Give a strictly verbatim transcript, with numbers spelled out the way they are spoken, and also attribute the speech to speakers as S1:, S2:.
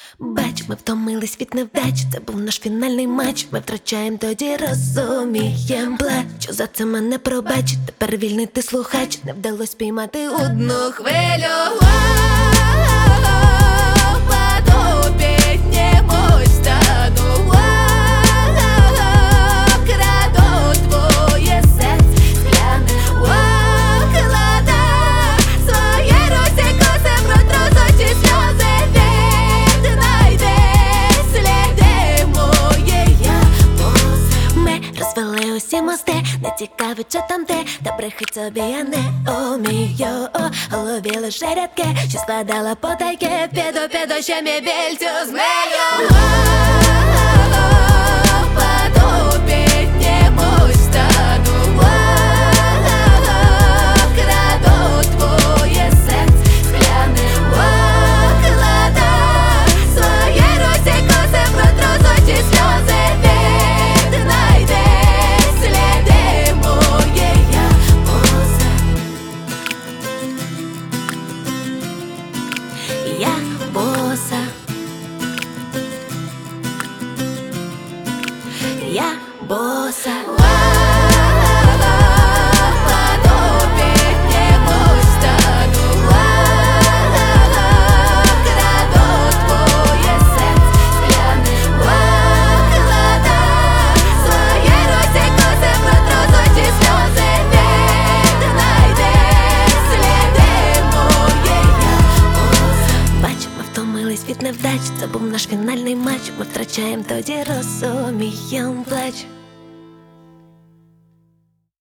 S1: Бач, ми втомились від невдач, це був наш фінальний матч. Ми втрачаєм, тоді розумієм. Плачу, за це мене пробач. Тепер вільний ти слухач, не вдалось піймати одну хвилю. Потопить небось стану. Краду твоє серце скляне. Клада своє руці коси, протру з очі сльози. Віднайди сліди мої я. Ми розвели усі мости, не цікавить, що там ти, та брехать собі я не умію. У голові лише рядки, що складала потайки. Піду, піду, ще мій біль цю змію. Потопить небось стану. Краду твоє серце скляне. Клада своє руці коси, протру з очі сльози. Віднайди сліди мої я. Я боса, я боса. Потопить небось стану. Краду твоє серце скляне. Клада своє руці коси, протру з очі сльози. Віднайди сліди мої я. Бач, ми втомились від невдач, це був наш фінальний матч. Ми втрачаєм, тоді розумієм. Плач.